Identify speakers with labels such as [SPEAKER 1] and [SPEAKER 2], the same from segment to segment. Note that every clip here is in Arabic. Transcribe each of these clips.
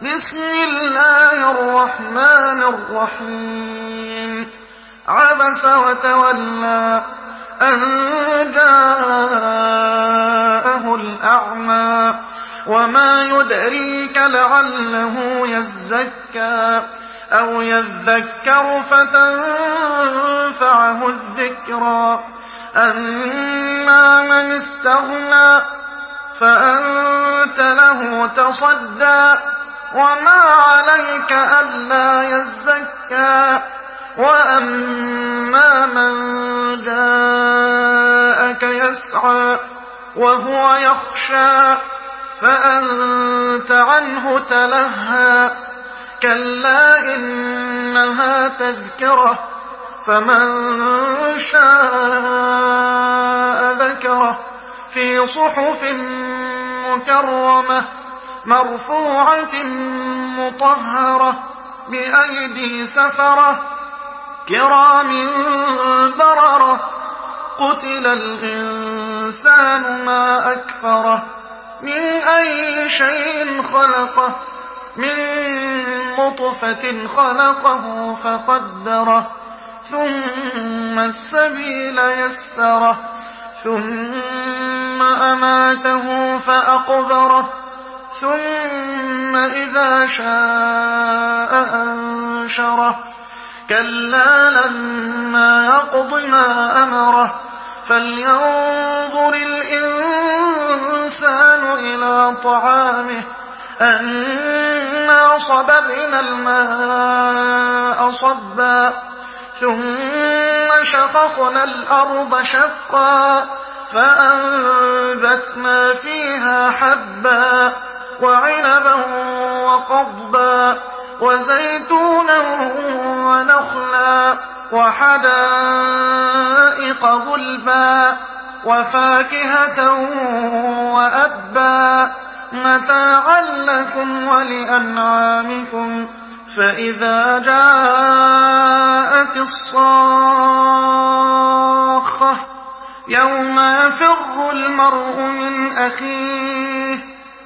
[SPEAKER 1] بسم الله الرحمن الرحيم عبس وتولى أن جاءه الأعمى وما يدريك لعله يزكى أو يذكر فتنفعه الذكرى أما من استغنى فأنت له تصدى وما عليك ألا يزكى وأما من جاءك يسعى وهو يخشى فأنت عنه تلهى كلا إنها تذكرة فمن شاء ذكره في صحف مكرمة مرفوعة مطهرة بأيدي سفرة كرام بررة قتل الإنسان ما أكفره من أي شيء خلقه من نطفة خلقه فقدره ثم السبيل يسره ثم أماته فأقبره ثم إذا شاء أنشره كلا لما يقض ما أمره فلينظر الإنسان إلى طعامه أنا صببنا الماء صبا ثم شققنا الأرض شقا فأنبتنا فيها حبا وعنبا وقضبا وزيتونا ونخلا وحدائق غلبا وفاكهة وأبا متاعا لكم ولأنعامكم فإذا جاءت الصاخة يوم يفر المرء من أخيه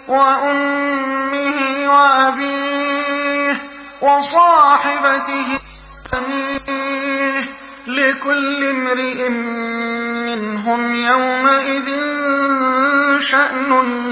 [SPEAKER 1] وأمه وأبيه وصاحبته وبنيه لكل امرئ منهم يومئذ شأن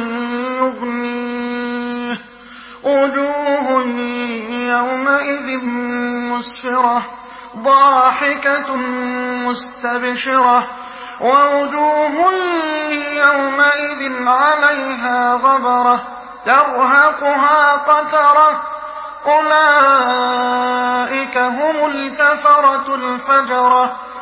[SPEAKER 1] يغنيه وجوه يومئذ مسفرة ضاحكة مستبشرة ووجوه يومئذ عليها غبرة ترهقها قترة أولئك هم الكفرة الفجرة